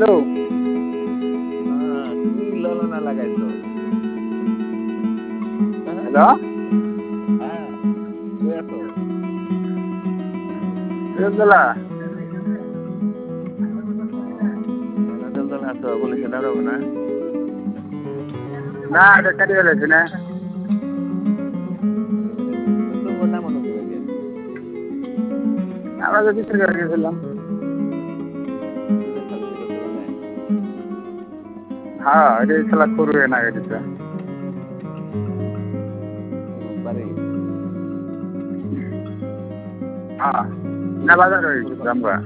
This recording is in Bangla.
হ্যালো। কি ললনা লাগাইছো? হ্যালো। হ্যাঁ, কই আছো? বেলতলা। বেলতলা আছো, পুলিশে দাঁড়াবো না? না, এটা কাটি ফেলেছি না। তোমার নাম হলো কি ভাই? আমরা তো বিচার করে গেছিলাম। হ্যাঁ, এটা খেলা করবে না এটা। বাড়ি হ্যাঁ, না বাজার হয়ে গেছে আমরা।